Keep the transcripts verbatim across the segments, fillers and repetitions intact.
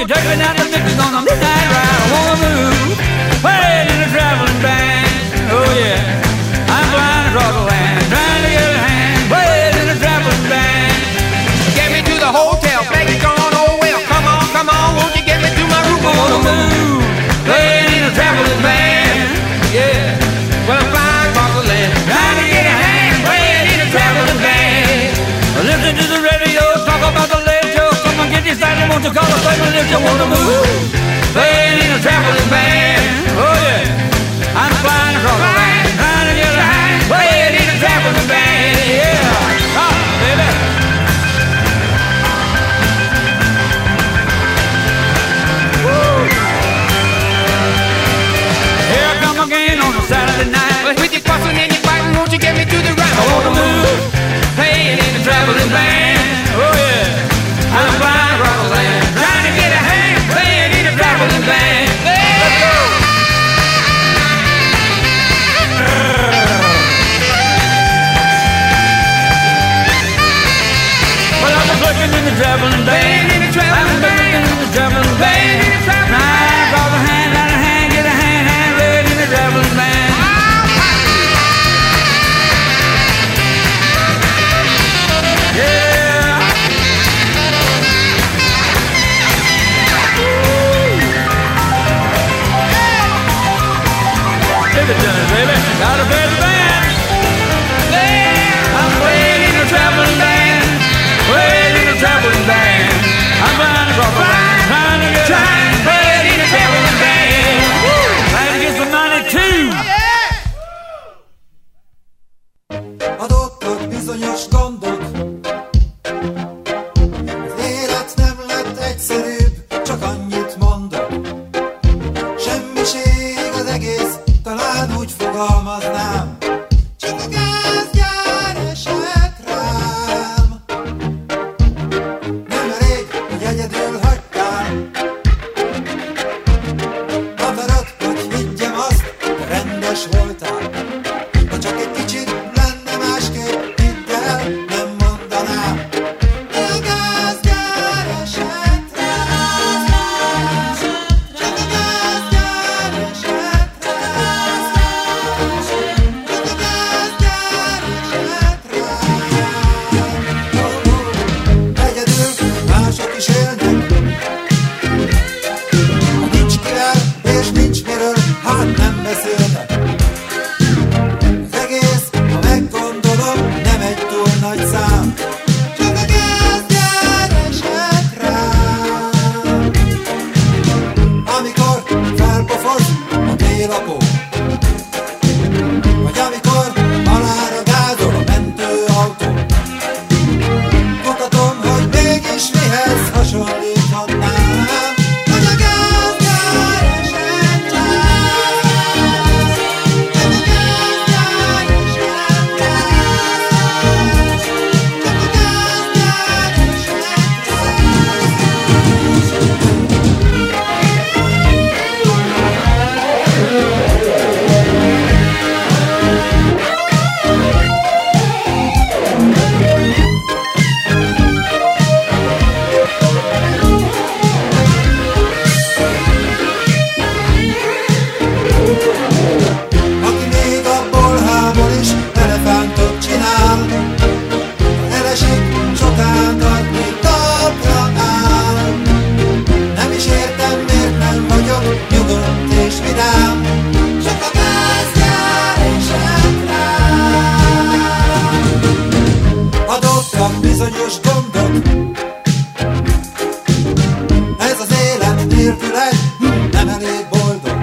you take me down to Memphis on a midnight ride? I wanna move, playing in a traveling band. Oh yeah, I'm flying across the land, trying to get a hand, playing in a traveling band. Get me to the hotel, thank you gone, oh well. Come on, come on, won't you get me to my room? I wanna move, playing in a traveling band. Yeah, well, I'm flying across the land, trying to get a hand, playing in a traveling band. Listen to the radio, talk about the late show. Come on, get excited, won't you call a play if you wanna move? Playing in a traveling band. Oh yeah, I'm flying across the land, trying to get a hand, playing in a traveling band. Yeah, oh baby. Woo. Here I come again on a Saturday night. Well, with your fussing and your fighting, won't you get me to the right? I wanna move, playing in a traveling band. Oh yeah, I'm flying across the land, trying to get a hand, playing in a traveling band. Let's go. Well, I'm looking in the traveling band, in the traveling band, in the traveling band, in the traveling band. Across the hand, out of hand, get a hand, hand, red in the traveling band. Yeah. Give it to me, baby. Gotta play the band. Yeah. I'm playing in a traveling band. Playing in a traveling band. I'm flying across the land, trying to get trying, playing in a traveling band. Woo. Trying to get some money too. Adottak bizonyos gondok. Az élet nem lett egyszerűbb, csak annyit mondok. Semmiség az egész, talán úgy fogalmaznám. Csak a gázgyár esett rám. Nem elég, hogy egyedül hagytál. Akarod, hogy higgyem azt, te rendes voltál. Ha csak egy kicsit lenne másképp, hidd el, nem mondanám. De a gázgyár esett rám. Csak a gázgyár esett rám. Csak a gázgyár esett rám. Oh, oh. Egyedül mások is élnek. Ha nincs kivel és nincs miről, hát nem beszélnek. Az egész, ha meggondolom, nem egy túl nagy szám. Csak a gázgyár esett rám. Amikor felpofoz a télapó, vagy amikor halára gázol a mentőautó, mutatom, hogy mégis mihez hasonlíthatnám. Hogy a gázgyár esett rám. Csak a gázgyár esett rám. Csak a gázgyár esett Aki még a bolhából is elefántot csinál, ha elesik, sokákat még talpra áll. Nem is értem, miért nem vagyok nyugodt és vidám. Csak a gázgyár esett rám. Adottak bizonyos gondok. Ez az élet nélküled nem elég boldog.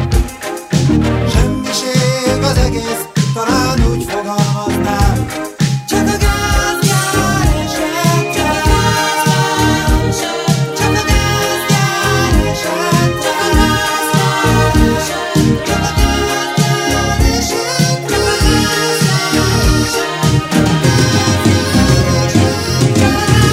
Semmiség az egész, talán úgy fogalmaznám. Csak a gázgyár esett rám. Csak a gázgyár esett rám. Csak a gázgyár esett rám.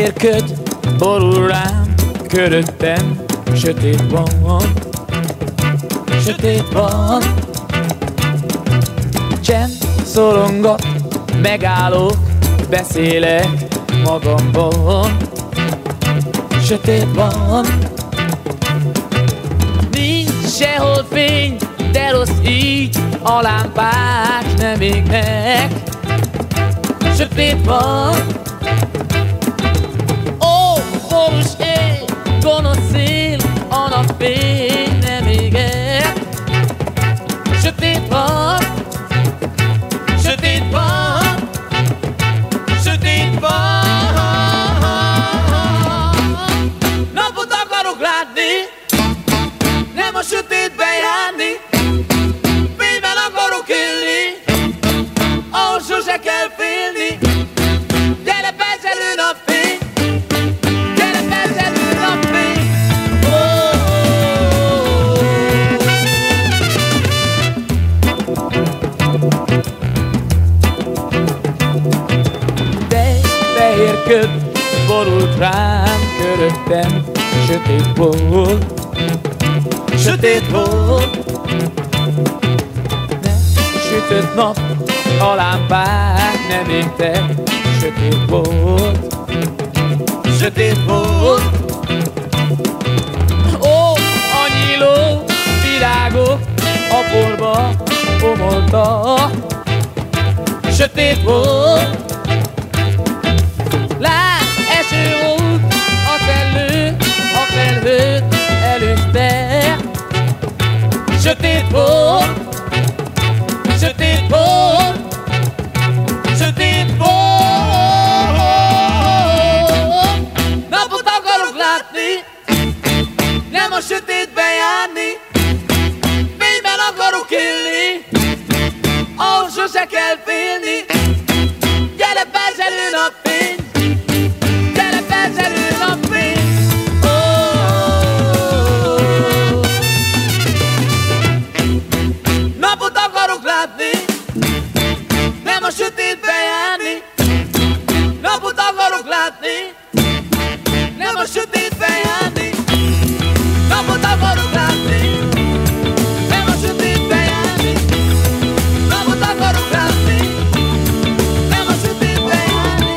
fehér köd borul rám, köröttem sötét van, sötét van. Csend szorongat, megállok, beszélek magamban, sötét van. Nincs sehol fény, de rossz így, a lámpák nem égnek, sötét van. Ó, borús éj, gonosz szél, a napfény nem éget, sötét van, sötét van, sötét van. Napot akarok látni, nem a sötétbe járni, fényben akarok élni, ahol sose kell félni. Gyere percelő napfény, gyere percelő napfény. Oh, de fehér köd borult rám, köröttem sötét volt, sötét volt. De sütött nap, a lámpák nem égtek, sötét volt, sötét volt. Ó, a nyíló virágok a porba omoltak, sötét volt. Lát, eső volt, a szellő, a felhőt előzte, sötét volt, sötét volt, sötét volt. Napot akarok látni, nem a sötétbe járni, fényben akarok élni, ahol sose kell félni. Gyere percelő napfény, gyere percelő napfény. Oh, napot akarok látni, nem a sötétbe járni. Napot akarok látni, nem a sötétbe járni. Napot akarok látni, nem a sötétbe járni. Napot akarok látni, nem a sötétbe járni.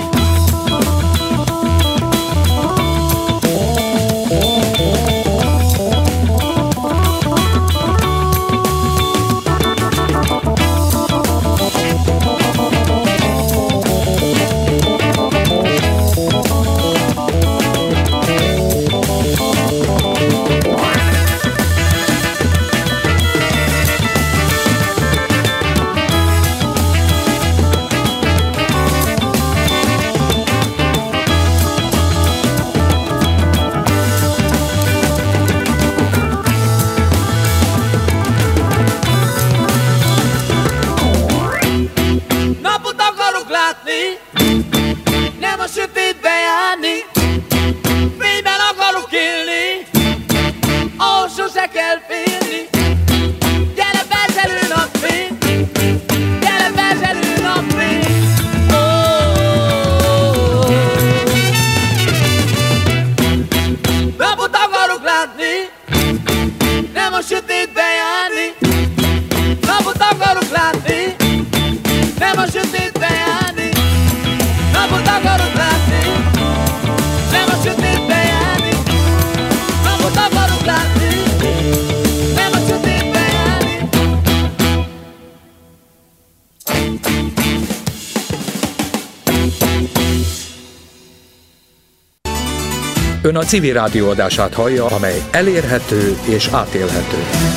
Napot akarok látni, nem a sötétbe járni, fényben akarok élni, ahol sose kell félni. Gyere percelő napfény, gyere percelő napfény. Oh, napot akarok látni, nem a sötétbe járni. Napot akarok látni, nem a sötétbe járni. Napot akarok látni, nem a sötétbe járni. Napot akarok látni, nem a sötétbe járni. Ön a civil rádió adását hallja, amely elérhető és átélhető.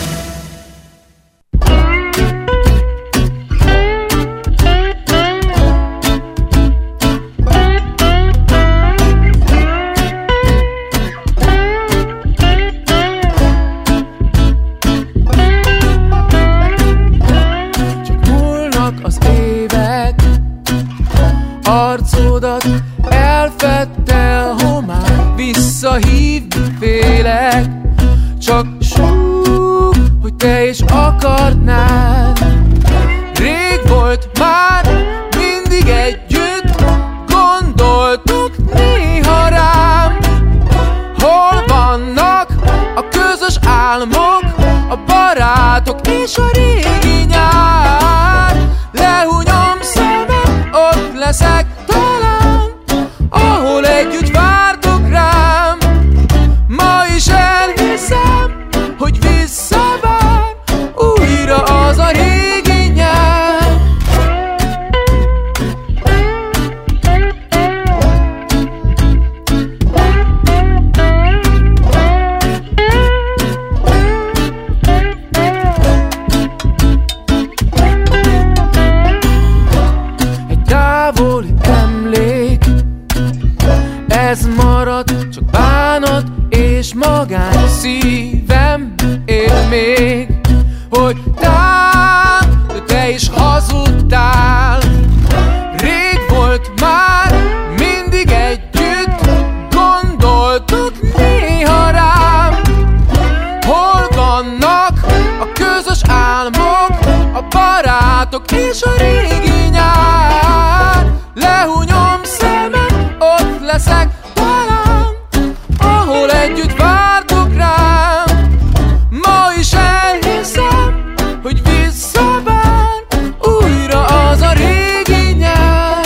Arcodat elfedte a homály, visszahívni félek, csak súg, hogy te is akarnád. Rég volt már, mindig együtt gondoltuk, néha és a régi nyár. Lehúnyom szemem, ott leszek talán, ahol együtt vártok rám. Ma is elhiszem, hogy visszavár újra az a régi nyár. Egy távoli emlék, ez marad, csak bánat és magány. Szívem él még, hogy tán, de te is hazudtál. Rég volt már, mindig együtt gondoltuk néha rám. Hol vannak a közös álmok, a barátok és a régi nyár? Lehúnyom szemem, ott leszek talán, ahol együtt vártok rám. Ma is elhiszem, hogy visszavár újra az a régi nyár.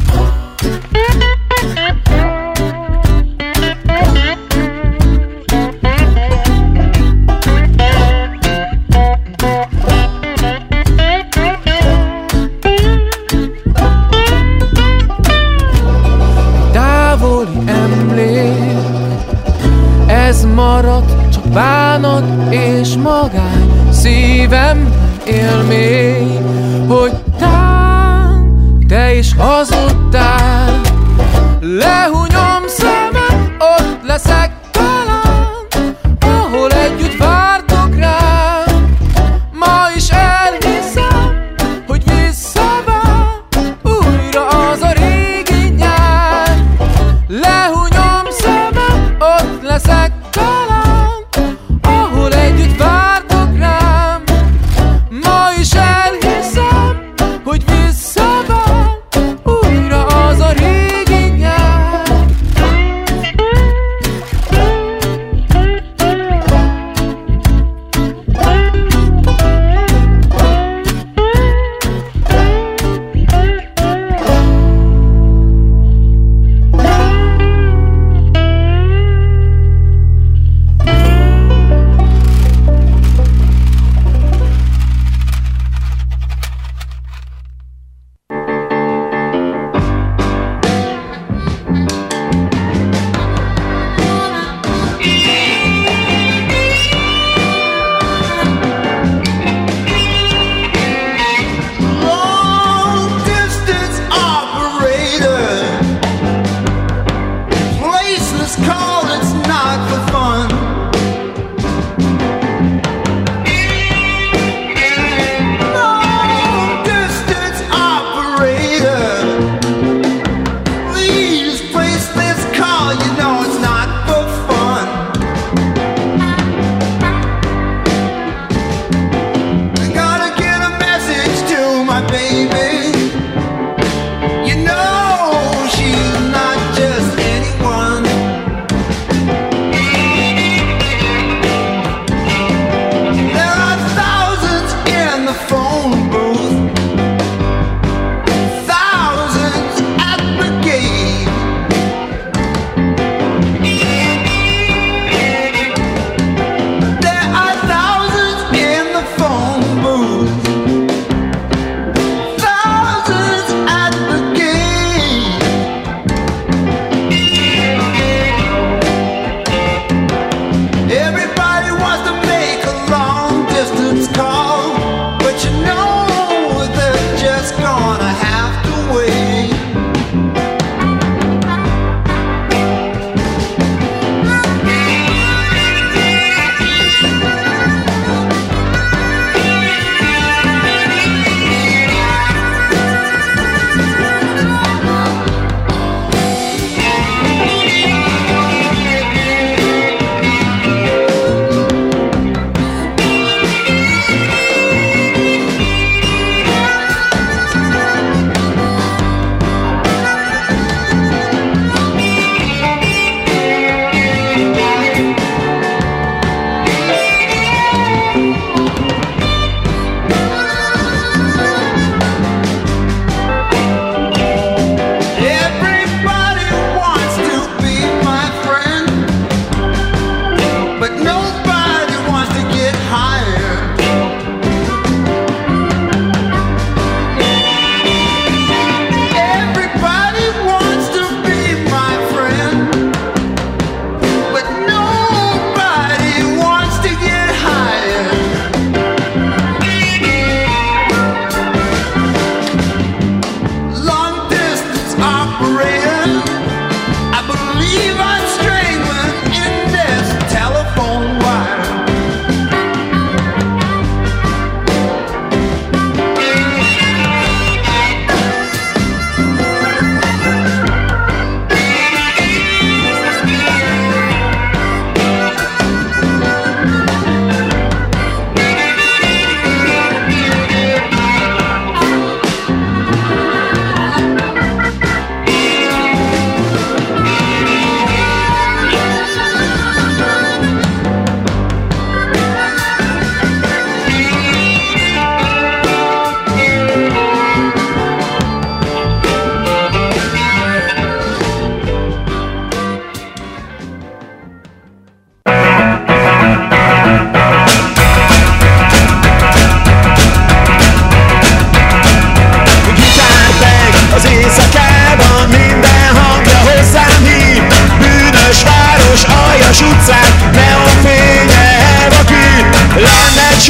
Távoli emlék, ez marad, csak bánat és magány. Szívem él még, hogy tán, te is hazudtál. Lehúnyom szemem, ott leszek talán, ahol együtt vártok rám. Ma is elhiszem, hogy visszavár újra az a régi nyár. Lehúnyom szemem, ott leszek talán, ahol együtt vártok rám. Ma is elhiszem, hogy visszavár újra az a régi nyár.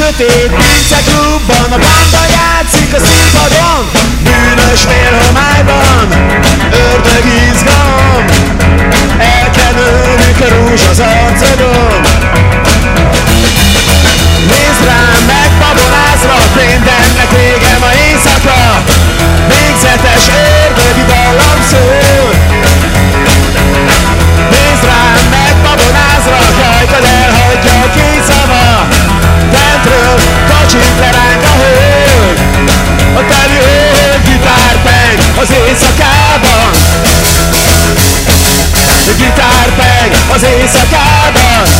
sötét pinceklubban a banda játszik a színpadon. Bűnös félhomályban, ördög izgalom, elkenődik a rúzs az arcodon. Nézd rám, megbabonázva, mindennek vége ma éjszaka. Végzetes ördögi dallam szól. Nézd rám, megbabonázva, hajtad elhagyja a két szava. Bentről kacsint le ránk a hölgy. A teli hölgy gitárpeng az éjszakában. Gitárpeng az éjszakában.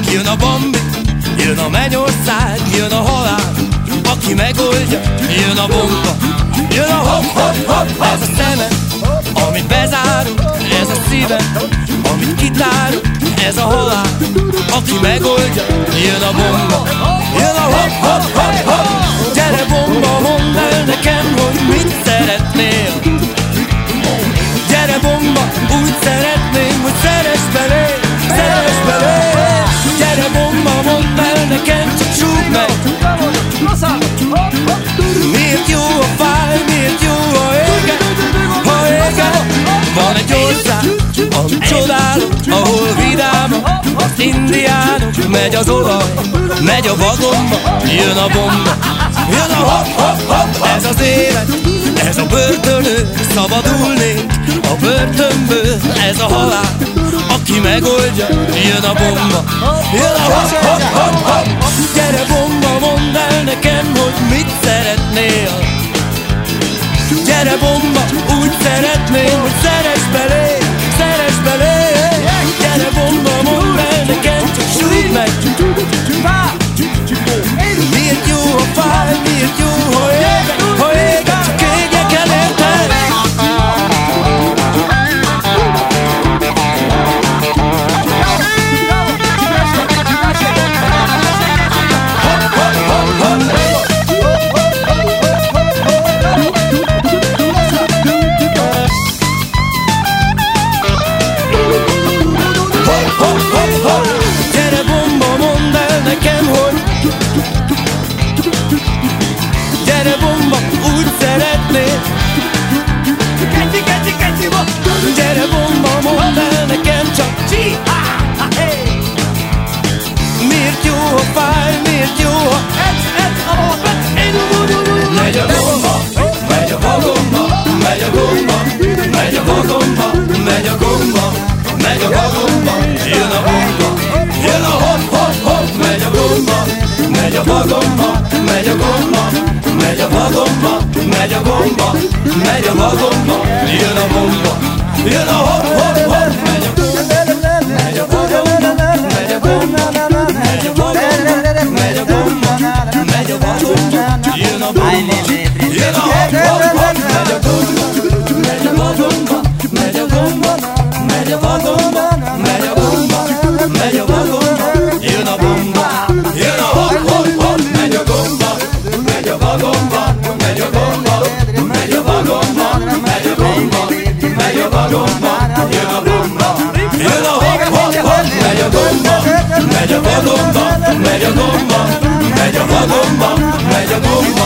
Jön a Bambi, jön a mennyország, jön a halál, aki megoldja, jön a bomba. Jön a hop-hop-hop, ez a szemem, amit bezárunk, ez a szívem, amit kitárunk, ez a halál, aki megoldja, jön a bomba. Jön a hop-hop-hop-hop, gyere bomba, mondd el nekem, hogy mit szeretnél. Gyere bomba, úgy szeretném, hogy szeress belé, szeress belé. Gyere bomba, mondd el nekem, csak súgd meg. Miért jó a fáj, miért jó a éget, ha éget. Van egy ország, amit csodálok, ahol vidámak az indiánok. Megy az olaj, megy a vagomba, jön a bomba. Jön a hop-hop-hop, ez az élet, ez a börtönő, szabadulnék a börtönből, ez a halál, aki megoldja, jön a bomba. Jön a hop-hop-hop-hop, gyere bomba, mondd el nekem, hogy mit szeretnél. Gyere bomba, úgy szeretném, hogy szeress belé, szeress belé. Gyere bomba, mondd el nekem, csak súgd meg. Miért jó a fáj, miért jó, ha éget, ha éget, csak égjek el érted. Gyere bomba, mondd el nekem, hogy gyere bomba, úgy szeretnél. Gyere bomba, mondd el nekem csak. Miért jó a fáj, miért jó a megy a gomba, megy a vagomba, megy a gomba, megy a vagomba, megy a gomba, megy a vagomba, jön a bomba. Jön a hop-hop-hop, megy a gomba, megy a vagomba, megy a gomba, megy a vagomba, megy a gomba, megy a vagomba, jön a bomba. Jön a hop-hop-hop, megy a gomba, megy a vagomba, megy a gomba, megy a vagomba, megy a gomba, megy a vagomba, jön a bomba. Jön a hop-hop-hop, megy a gomba, megy a vagomba, megy a gomba, megy a vagomba, megy a gomba, megy a vagomba, jön a bomba. Jön a hop-hop-hop, megy a gomba, megy a vagomba, megy a gomba, megy a vagomba, megy a gomba, megy a vagomba, jön a bomba. Jön a hop-hop-hop, megy a gomba, megy a vagomba, megy a gomba, megy a vagomba, megy a gomba.